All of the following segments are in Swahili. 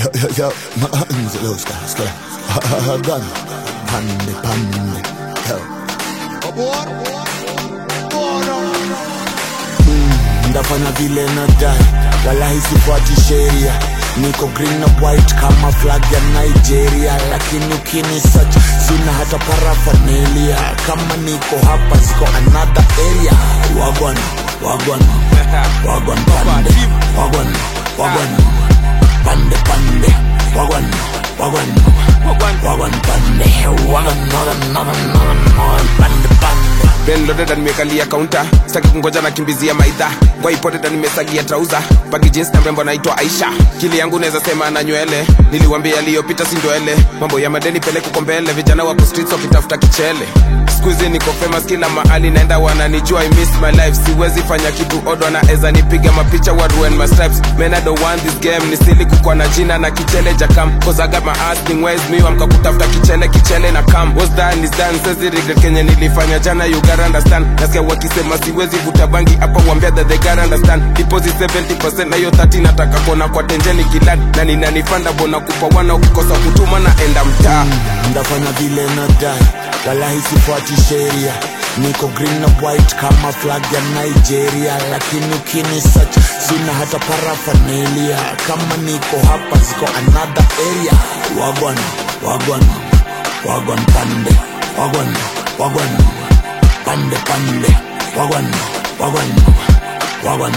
Yo, skala. Gun. Pande. Yo. Ndafanya vile nadai, walahi sifuati sheria. Niko green na white kama flag ya Nigeria, lakini ukini search sina hata paraphernalia. Kama niko hapa ziko another area. Wagwan pande. Wagwan pande. Wagwan pande. Ben loaded and nimekalia counter. Sitaki kungoja na kimbizia maidha. Kwa ipote na nimesagia trouser. Bagi jeans na mrembo naitwa Aisha. Kili yangu neza sema na nywele. Niliwambia yaliyopita si ndwele. Mambo ya madeni pele kuko mbele. Vijana wako streets wakitafuta kichele. Squeezy niko famous kila mahali naenda wananijua. I miss my life. Siwezi fanya kitu odo na eza nipiga mapicha wa ruin my stripes. Man I don't want this game. Nisili kukwa na jina na kichele jakam. Cause I got my ass thing where's me. Wamka kutafuta kichele na kam. What's done is done. Sezi regret kenye nilifanya jana you gotta understand. Nasikia wakisema siwezi vuta bangi hapa wambia that they gotta understand. Deposit 70% na yo 30 nataka kona kwa tenjeni kilad. Na ninanifanda bona kupa wana ukikosa kutuma na enda mtaa. Ndafanya vile nadai, walahi sifuati sheria. Niko green na white kama flag ya Nigeria, lakini ukini search sina hata paraphernalia. Kama niko hapa ziko another area. Wagwan pande. Wagwan pande. Wagwan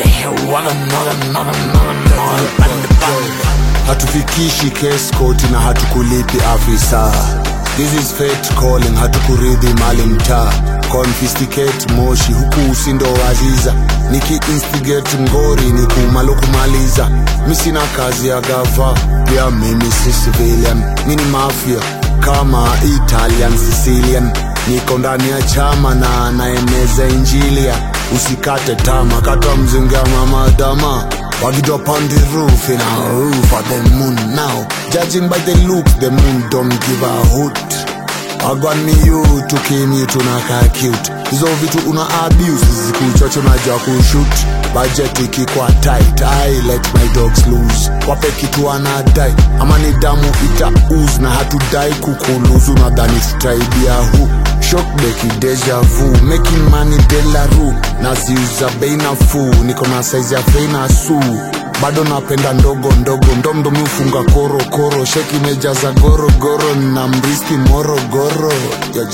pande. Hatufikishi case court na hatukulipi afisa. This is fate calling, hatukuridhi mali mtaa. Confiscate moshi huku usindo waziza. Niki instigate ngori ni kumalo kumaliza. Misina kazi ya gava, pia mimi si civilian. Mini mafia kama Italian Sicilian. Niko ndani ya chama na naeneza injilia. Usikate tama, kata mzinga mama dama. Wagid up on the roof, in a roof of the moon now. Judging by the look, the moon don't give a hoot. Wagwan me you, tukini tunaka cute. Hizo vitu una abuse, zikuchocho na jwa kushoot. Budget ikikuwa tight, I let my dogs loose. Wape kitu anadai, ama ni damu ita ooze. Na hatudai kukuluzu, nadhani tutaibia hu. Shock beki deja vu, making money de la rue. Naziuza bei nafuu, niko na size ya fei na su. Bado napenda ndogo ndomdo miufunga koro. Sheki mejaza goro na mriski Morogoro. Yo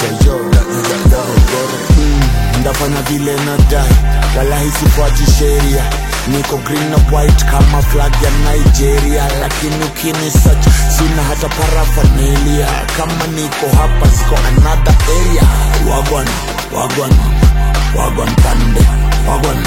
ndafanya vile nadai, walahi sifuati sheria. Niko green na white kama flag ya Nigeria, lakini ukini search sina hata paraphernalia. Kama niko hapa ziko another area. Wagwan pande. Wagwan